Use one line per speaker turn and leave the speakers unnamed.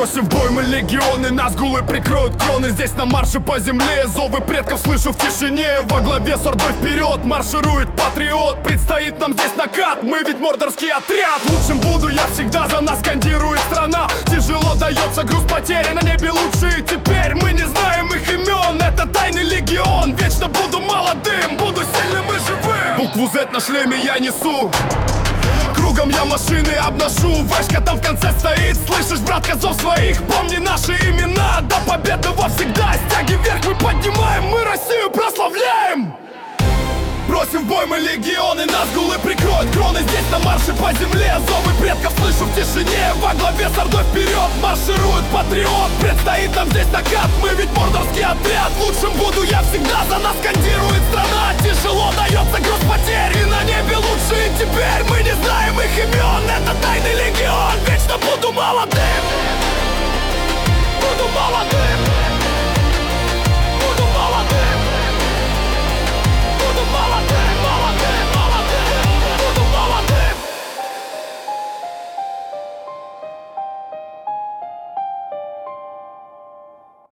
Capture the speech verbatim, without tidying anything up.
Бросив бой мы легионы, нас гулы прикроют кроны. Здесь на марше по земле, зовы предков слышу в тишине. Во главе с ордой вперед марширует патриот. Предстоит нам здесь накат, мы ведь мордорский отряд. Лучшим буду я всегда, за нас скандирует страна. Тяжело дается груз потери, на небе лучшие теперь. Мы не знаем их имен, это тайный легион. Вечно буду молодым, буду сильным и живым. Букву Z на шлеме я несу, кругом я машины обношу. Вешка там в конце стоит, слышишь, брат, козов своих. Помни наши имена, до победного всегда. Стяги вверх мы поднимаем, мы Россию прославляем. Бросим в бой мы легионы, нас гулы прикроют кроны. Здесь на марше по земле, зовы предков слышу в тишине. Во главе с ордой вперед марширует патриот. Предстоит нам здесь накат, мы ведь мордорский отряд. Лучшим буду я всегда, за нас скандирует страна. Тяжело дается груз потерь, и на небе лучшие теперь. Мы не